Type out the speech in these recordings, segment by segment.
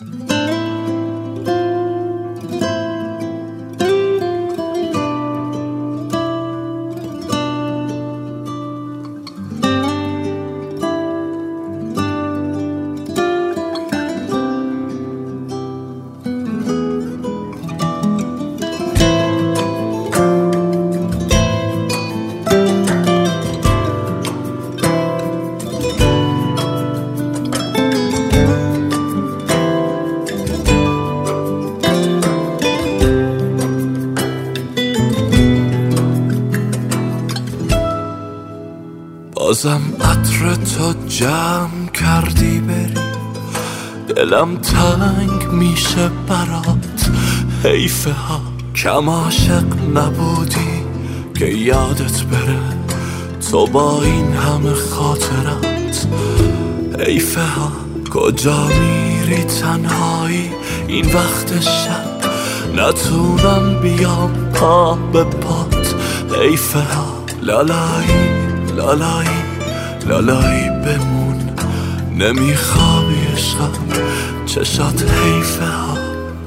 بازم عطر تو جمع کردی بری، دلم تنگ میشه برات. حیفه ها کم عاشق نبودی که یادت بره تو با این همه خاطرات. حیفه ها کجا میری تنهایی این وقت شب، نتونم بیام پا به پات. حیفه ها لالایی لالایی لالایی بمون، نمیخوابی عشقم چشات. حیفه ها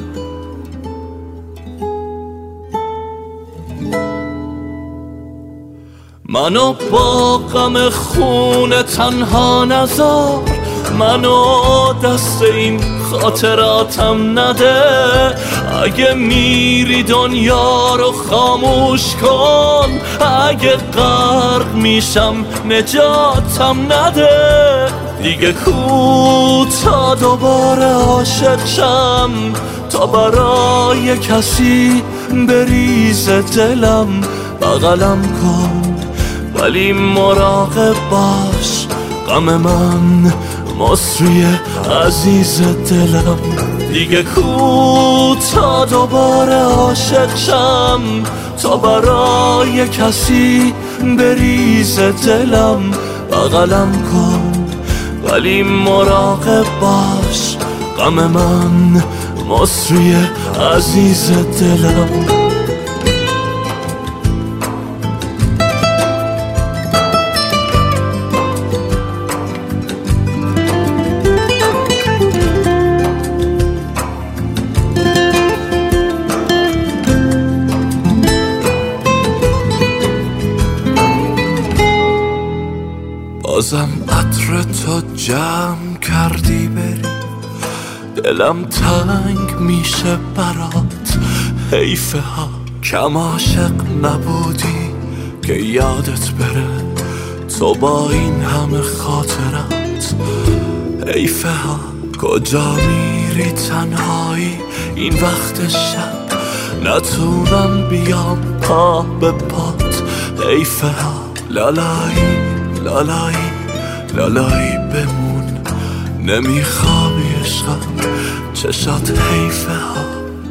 منو با غم خون تنها نذار، منو دست این خاطراتم نده. اگه میری دنیا رو خاموش کن، اگه غرق میشم نجاتم نده. دیگه کو تا دوباره عاشق شم، تا برای کسی بریزه دلم. بغلم کن ولی مراقب باش، غم من مصری عزیز دلم. دیگه کو تا دوباره عاشق شم، تا برای کسی بریزه دلم. بغلم کن ولی مراقب باش، غم من مصری عزیز دلم. بازم عطر تو جمع کردی بری، دلم تنگ میشه برات. حیفه ها کم عاشق نبودی که یادت بره تو با این همه خاطرات. حیفه ها کجا میری تنهایی این وقت شب، نتونم بیام پا به پات. حیفه ها لالایی لالایی لالایی بمون، نمیخوابی عشقم چشات. حیفه ها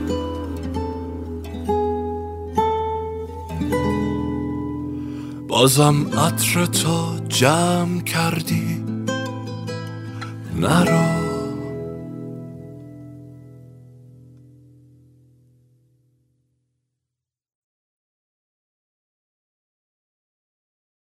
بازم عطر تو جمع کردی، نرو